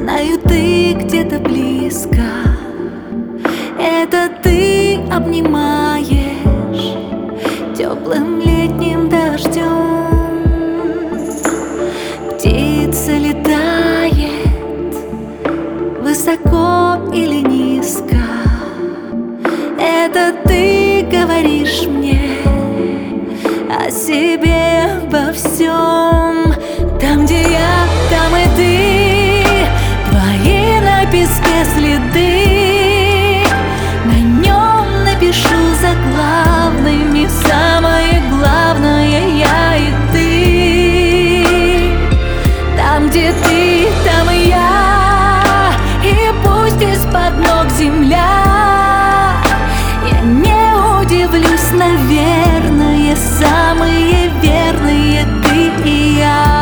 Знаю, ты где-то близко. Это ты обнимаешь теплым летним дождем. Птица летает высоко или низко. Это ты говоришь мне о себе, обо всем. Там, где я, там и ты. Твои на песке следы. На нем напишу заглавными самое главное: я и ты. Там, где ты, там и я. И пусть из-под ног земля. Я не удивлюсь, наверное, самые верные ты и я.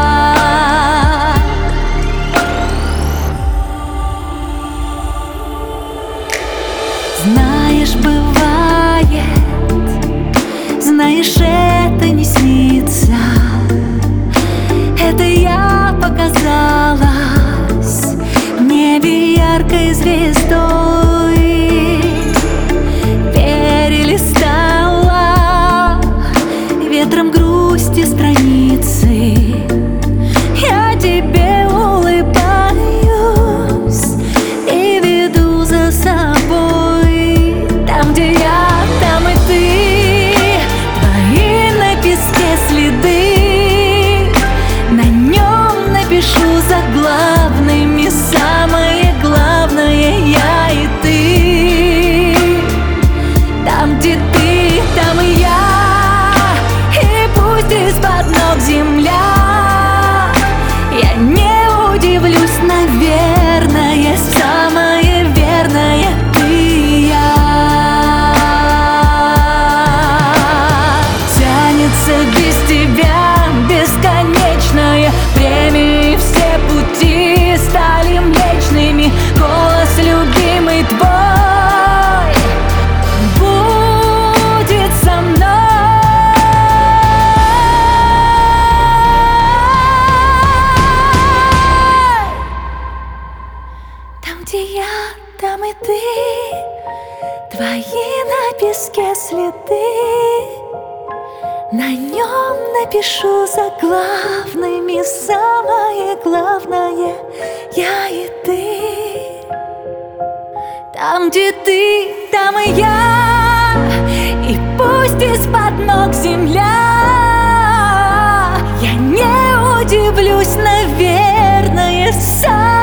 Знаешь, бывает, знаешь, это не снится. Это я показалась в небе яркой звездой. Перелистала ветром грусти страницы. Я тебе улыбаюсь и веду за собой. Там, где я, там и ты. Твои на песке следы. На нем напишу заглавными самое главное: я и ты. Там, где ты, там и я. И пусть из-под ног земля. Я не удивлюсь, наверное, самое верное ты и я. Тянется без тебя бесконечное время, и все пути стали млечными. Голос любимый твой будет со мной. Там, где я, там и ты. Твои на песке следы. На нем напишу заглавными самое главное: я и ты. Там, где ты, там и я. И пусть из-под ног земля. Я не удивлюсь, наверное, сам.